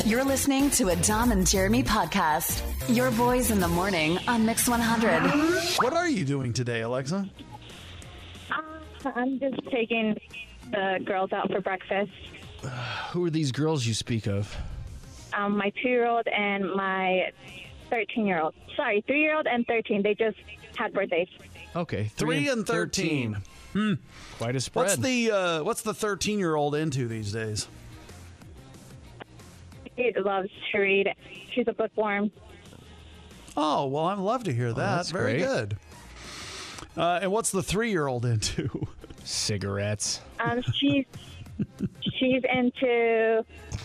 You're listening to a Dom and Jeremy podcast. Your boys in the morning on Mix 100. What are you doing today, Alexa? I'm just taking the girls out for breakfast. Who are these girls you speak of? My 2-year-old and my 13-year-old. Sorry, 3-year-old and 13. They just had birthdays. Okay, 3 and 13. Quite a spread. What's the 13-year-old into these days? She loves to read. She's a bookworm. Oh, well, I'd love to hear that. that's Very great. good. And what's the 3-year-old into? Cigarettes. She's into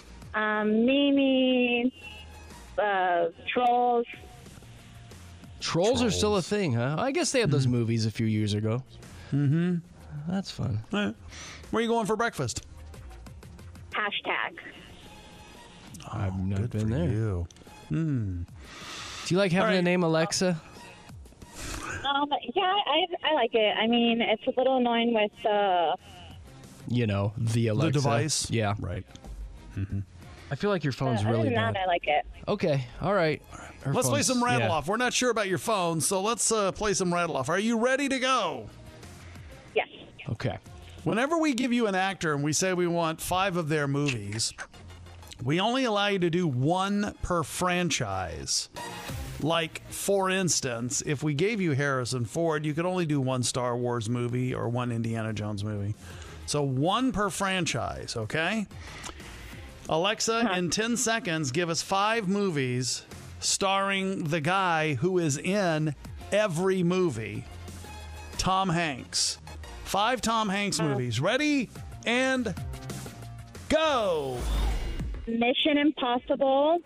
Mimi, Trolls. Trolls are still a thing, huh? I guess they had those movies a few years ago. Mm-hmm. That's fun. Where are you going for breakfast? Hashtag. I've not Good been for there. you. Do you like having All right. a name Alexa? Yeah, I like it. I mean, it's a little annoying with You know, the Alexa. The device? Yeah. Right. I feel like your phone's other really than that, bad. I like it. Okay, all right. Her Let's play phone's- some rattle yeah. off. We're not sure about your phone, so let's play some rattle off. Are you ready to go? Yes. Okay. Whenever we give you an actor and we say we want 5 of their movies, we only allow you to do 1 per franchise. Like, for instance, if we gave you Harrison Ford, you could only do 1 Star Wars movie or 1 Indiana Jones movie. So 1 per franchise, okay? Alexa, in 10 seconds, give us 5 movies starring the guy who is in every movie, Tom Hanks. 5 Tom Hanks movies. Ready? And go! Mission Impossible.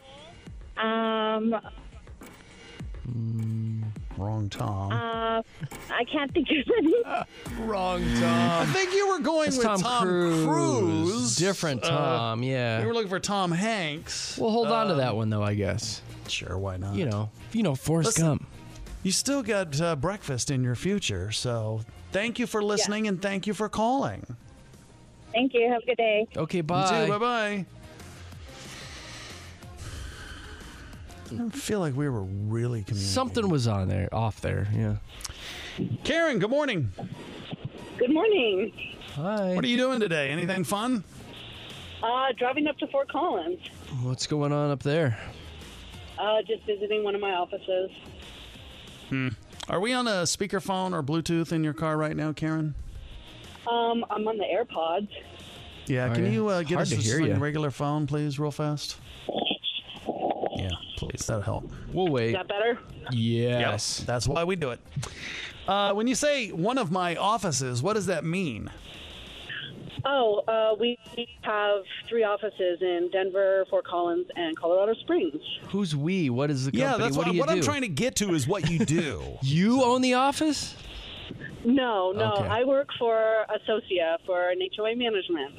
Wrong Tom. I can't think of any. Wrong I Tom. think you were going It's with Tom Cruise. Different Tom, yeah. You were looking for Tom Hanks. We'll hold on to that one, though, I guess. Sure, why not? You know, Forrest Listen. Gump. You still got breakfast in your future, so thank you for listening and thank you for calling. Thank you. Have a good day. Okay, You bye. too. Bye-bye. I feel like we were really communicating. Something was off there, yeah. Karen, good morning. Good morning. Hi. What are you doing today? Anything fun? Driving up to Fort Collins. What's going on up there? Just visiting one of my offices. Are we on a speakerphone or Bluetooth in your car right now, Karen? I'm on the AirPods. Yeah, Are can you? you get Hard us to just hear like ya. a regular phone, please, real fast? Yeah, please. That'll help. We'll Is wait. that better? Yes. That's why we do it. When you say one of my offices, what does that mean? We have 3 offices in Denver, Fort Collins, and Colorado Springs. Who's we? What is the company? Yeah, that's what do you what do? I'm trying to get to is what you do. You own the office? No, Okay. I work for Associa for an HOA management.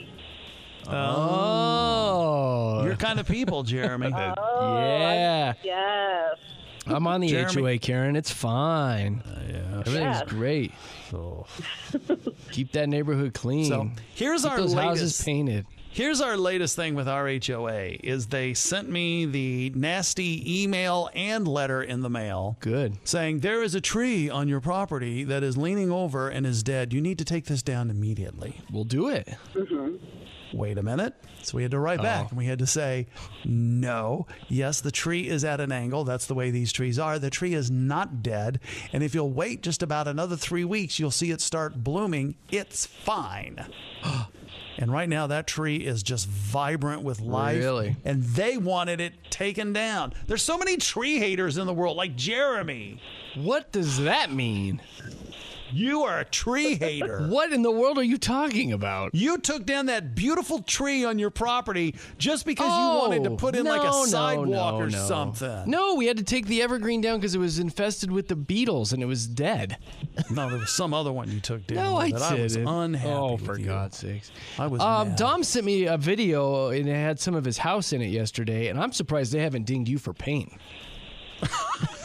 Oh. Your kind of people, Jeremy. Yeah. Yes. I'm on the Jeremy- HOA, Karen. It's fine. Yeah. Everything's Yes. great. So, Keep that neighborhood clean. so here's Keep our those houses latest. painted. Here's our latest thing with our HOA is they sent me the nasty email and letter in the mail Good. saying there is a tree on your property that is leaning over and is dead. You need to take this down immediately. We'll do it. Wait a minute. So we had to write back and we had to say, no, yes, the tree is at an angle. That's the way these trees are. The tree is not dead. And if you'll wait just about another 3 weeks, you'll see it start blooming. It's fine. And right now, that tree is just vibrant with life. Really? And they wanted it taken down. There's so many tree haters in the world, like Jeremy. What does that mean? You are a tree hater. What in the world are you talking about? You took down that beautiful tree on your property just because you wanted to put in like a sidewalk or something. No, we had to take the evergreen down because it was infested with the beetles and it was dead. No, there was some other one you took down. No, I that didn't. I was unhappy Oh, with for you. God's sakes. I was mad. Dom sent me a video and it had some of his house in it yesterday, and I'm surprised they haven't dinged you for paint.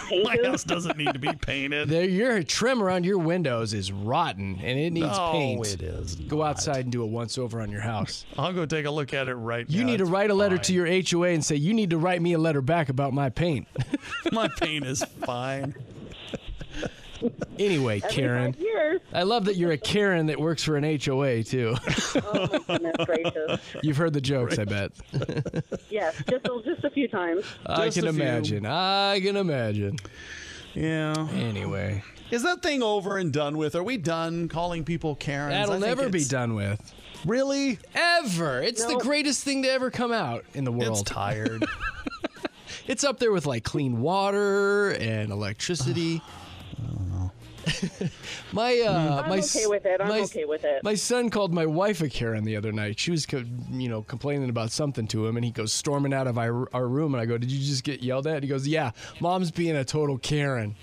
painted. My house doesn't need to be painted. Your trim around your windows is rotten, and it needs paint. No, it is. Go outside and do a once-over on your house. I'll go take a look at it right now. You need to It's write a letter fine. to your HOA and say, you need to write me a letter back about my paint. My paint is fine. Anyway, Karen, 5 years. I love that you're a Karen that works for an HOA, too. Oh my goodness gracious. You've heard the jokes, I bet. Yes, just a few times. I Just can a few. imagine. I can imagine. Yeah. Anyway, Is that thing over and done with? Are we done calling people Karens? I that'll think never be it's- done with. Really? Ever. It's the No. greatest thing to ever come out in the It's world. tired. It's up there with like clean water and electricity. I'm okay with it. I'm okay with it. My son called my wife a Karen the other night. She was, complaining about something to him, and he goes storming out of our room. And I go, "Did you just get yelled at?" He goes, "Yeah, Mom's being a total Karen."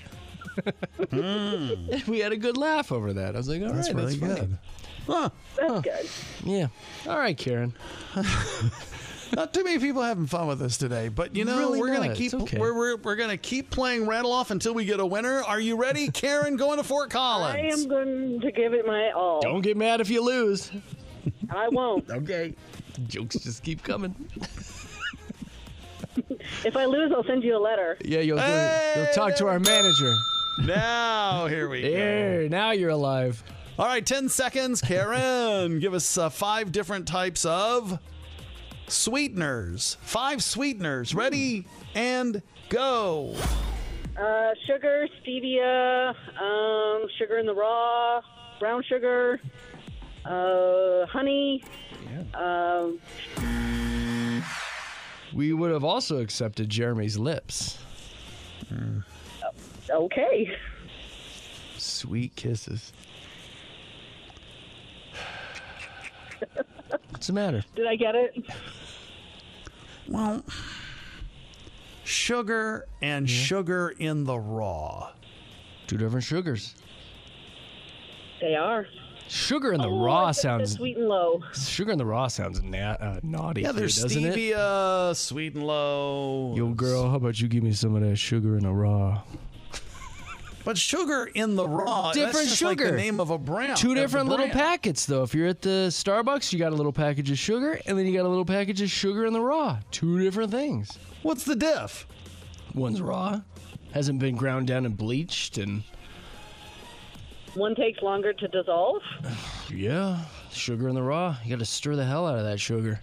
We had a good laugh over that. I was like, "All That's right, really that's funny." good. Huh. That's good. Yeah. All right, Karen. Not too many people having fun with us today, but Really we're gonna not. keep It's okay. we're gonna keep playing Rattle Off until we get a winner. Are you ready, Karen? Going to Fort Collins. I am going to give it my all. Don't get mad if you lose. I won't. Okay. Jokes just keep coming. If I lose, I'll send you a letter. Yeah, you'll Hey, talk to there our we go. manager. Now here we go. There, now you're alive. All right, 10 seconds, Karen. Give us 5 different types of sweeteners. 5 sweeteners. Ready and go. Sugar, stevia, sugar in the raw, brown sugar, honey. We would have also accepted Jeremy's lips. Okay. Sweet kisses. What's the matter? Did I get it? Well, sugar and sugar in the raw. 2 different sugars. They are. Sugar in the Oh, raw I took the sounds. sweet and low. Sugar in the raw sounds naughty. Yeah, too, there's doesn't it? stevia, sweet and low. Yo, girl, how about you give me some of that sugar in the raw? But sugar in the raw, Different that's just like sugar. the name of a brand. 2 of the different little brand. packets, though. If you're at the Starbucks, you got a little package of sugar, and then you got a little package of sugar in the raw. 2 different things. What's the diff? One's raw, hasn't been ground down and bleached, and One takes longer to dissolve. yeah, sugar in the raw. You got to stir the hell out of that sugar.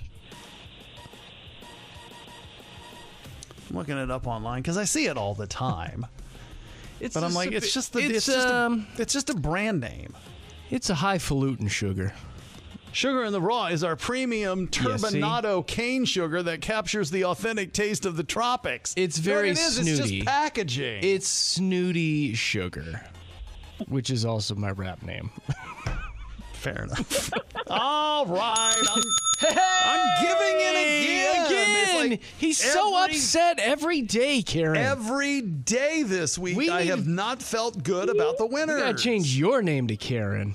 I'm looking it up online because I see it all the time. It's But I'm like, it's just a brand name. It's a highfalutin sugar. Sugar in the Raw is our premium Yeah, see? turbinado cane sugar that captures the authentic taste of the tropics. It's You know what very it is? It's snooty. just packaging. It's snooty sugar, which is also my rap name. Fair enough. All right. I'm giving it again. It's like He's so every- upset every day, Karen. Every day this week, I have not felt good about the winner. You gotta change your name to Karen.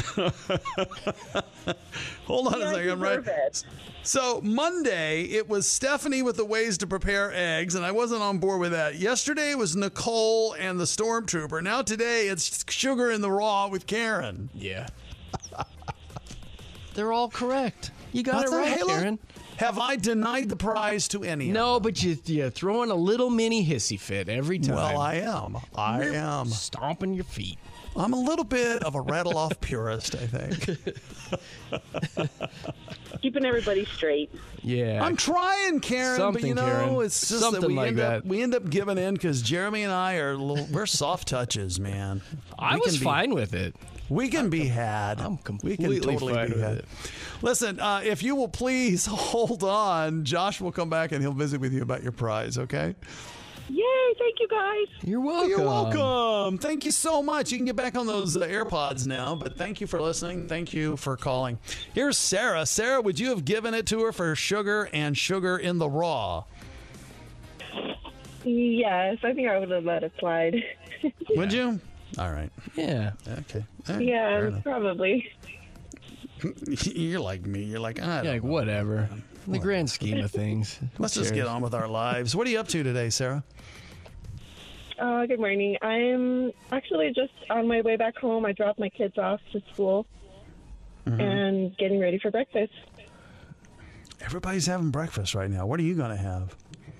Hold on Yeah, a I second, right? deserve it. So Monday, it was Stephanie with the ways to prepare eggs, and I wasn't on board with that. Yesterday, it was Nicole and the Stormtrooper. Now today, it's Sugar in the Raw with Karen. Yeah. They're all correct. You got it right, Hey, look, Karen. have I denied the prize to any of No, them? but you throw in a little mini hissy fit every time. Well, I am. I am. Stomping your feet. I'm a little bit of a rattle-off purist, I think. Keeping everybody straight. Yeah. I'm trying, Karen, but Something, you know, Karen. it's just Something that like that. we end up giving in because Jeremy and I we're soft touches, man. I We was can be- fine with it. We can be had. I'm we completely can totally fine be with had. it. Listen, if you will please hold on, Josh will come back and he'll visit with you about your prize, okay? Yay, thank you guys. You're welcome. You're welcome. Thank you so much. You can get back on those AirPods now, but thank you for listening. Thank you for calling. Here's Sarah. Sarah, would you have given it to her for sugar and sugar in the raw? Yes, I think I would have let it slide. Would you? All right. Yeah. Okay. All right. Fair Yeah, enough. probably. You're like me. You're like, I don't Yeah, like know. whatever. In the grand scheme of things. Let's just get on with our lives. What are you up to today, Sarah? Good morning. I'm actually just on my way back home. I dropped my kids off to school and getting ready for breakfast. Everybody's having breakfast right now. What are you going to have?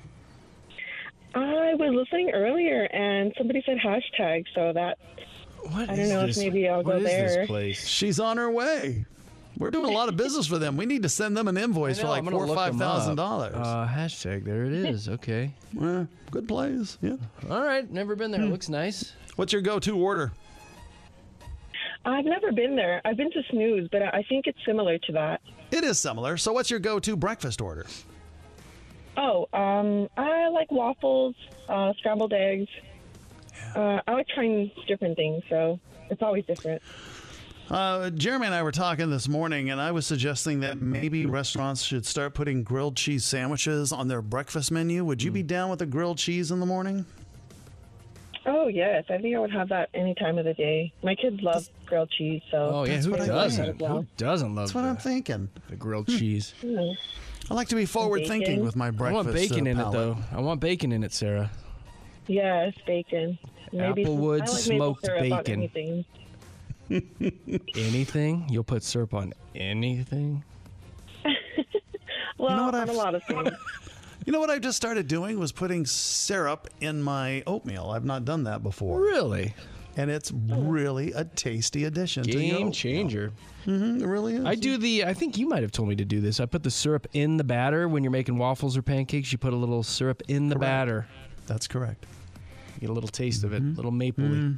I was listening earlier, and somebody said hashtag, so that What I is don't know this? if maybe I'll What go is there. this place? She's on her way. We're doing a lot of business for them. We need to send them an invoice for like $4,000 or $5,000. Hashtag, there it is. Okay. Good place. Yeah. All right, never been there. Looks nice. What's your go-to order? I've never been there. I've been to Snooze, but I think it's similar to that. It is similar. So what's your go-to breakfast order? Oh, I like waffles, scrambled eggs. I like trying different things, so it's always different. Jeremy and I were talking this morning, and I was suggesting that maybe restaurants should start putting grilled cheese sandwiches on their breakfast menu. Would you be down with a grilled cheese in the morning? Oh, yes. I think I would have that any time of the day. My kids love grilled cheese, so... Oh, yeah, That's who what I doesn't? think. Who doesn't love That's what I'm thinking. the grilled cheese? I like to be forward-thinking Bacon. with my I breakfast. want bacon in it, palate. though. I want bacon in it, Sarah. Yes, bacon. Maybe Applewood I like maple smoked syrup on bacon. anything. Anything? You'll put syrup on anything? Well, You know what on I've- a lot of things. You know what I just started doing was putting syrup in my oatmeal. I've not done that before. Really? And it's really a tasty addition to your Game oatmeal. changer. It really is. I think you might have told me to do this. I put the syrup in the batter when you're making waffles or pancakes. You put a little syrup in the batter. That's correct. You get a little taste of it, a little mapley.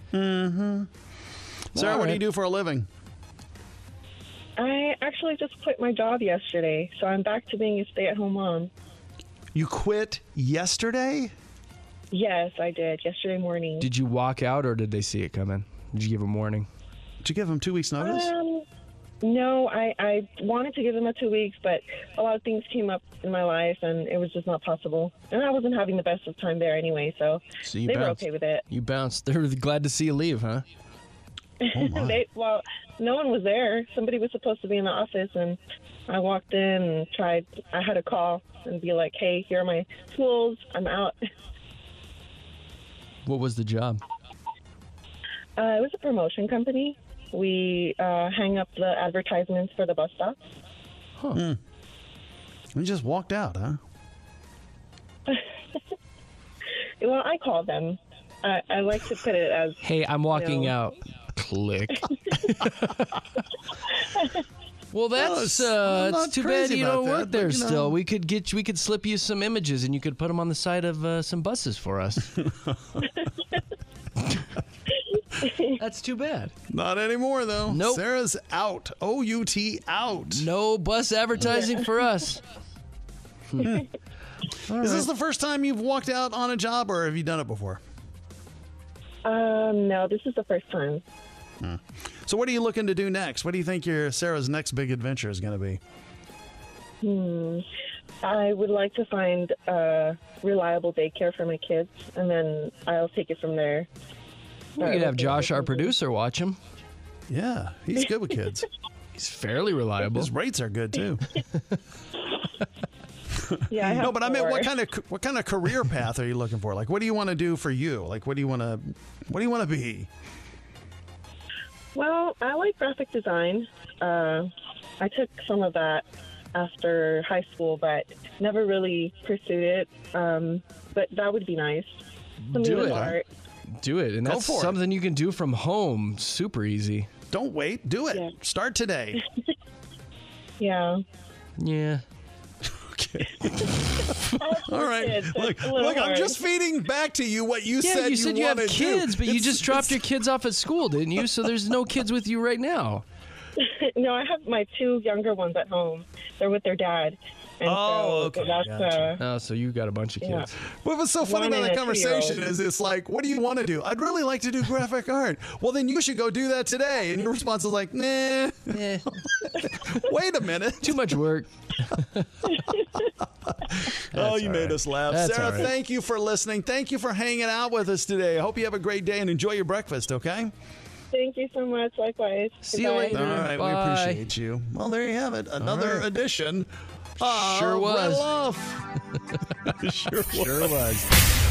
Sarah, what do you do for a living? I actually just quit my job yesterday, so I'm back to being a stay-at-home mom. You quit yesterday? Yes, I did. Yesterday morning. Did you walk out or did they see it coming? Did you give them warning? Did you give them 2 weeks notice? No, I wanted to give them a 2 weeks, but a lot of things came up in my life, and it was just not possible. And I wasn't having the best of time there anyway, so So you they were bounced. okay with it. You bounced. They're glad to see you leave, huh? Oh, my. Well, no one was there. Somebody was supposed to be in the office, and I walked in and tried. I had to call and be like, "Hey, here are my tools. I'm out." What was the job? It was a promotion company. We hang up the advertisements for the bus stops. You just walked out, huh? Well, I called them. I like to put it as, Hey, I'm walking No. out. Click. Well, that's I'm not it's too bad crazy you about don't that, work but, there you know. still. We could slip you some images and you could put them on the side of some buses for us. That's too bad. Not anymore, though. Nope. Sarah's out. O-U-T, out. No bus advertising for us. Is this the first time you've walked out on a job, or have you done it before? no, this is the first time. So what are you looking to do next? What do you think Sarah's next big adventure is going to be? I would like to find reliable daycare for my kids, and then I'll take it from there. We could have Josh, our producer, watch him. Yeah, he's good with kids. He's fairly reliable. His rates are good, too. Yeah, I have No, but I meant four. what kind of career path are you looking for? Like, what do you want to do for you? Like, what do you want to be? Well, I like graphic design. I took some of that after high school, but never really pursued it. But that would be nice. Something Do with it. art. Do it, and Go that's for it. something you can do from home. Super easy. Don't wait. Do it. Yeah. Start today. Yeah. Yeah. Okay. All right. Kids, so Look, it's a little I'm hard. just feeding back to you what you Yeah, said you said you have wanted to kids, do. but you It's- just dropped your kids off at school, didn't you? So there's no kids with you right now. No, I have my two younger ones at home. They're with their dad. And Oh, so okay, that's gotcha. Oh, so you got a bunch of Yeah. kids. What was so funny One about and that a conversation 2-year-old. is it's like, what do you want to do? I'd really like to do graphic art. Well, then you should go do that today. And your response is like, nah, Eh, wait a minute. too much work. Oh, you all made right. us laugh. That's Sarah, all right. thank you for listening. Thank you for hanging out with us today. I hope you have a great day and enjoy your breakfast, okay? Thanyou so much. Likewise. See you Goodbye. later. All right, Bye. we appreciate you. Well, there you have it. Another right. edition of Sure was. Red Love. Sure was. Sure was.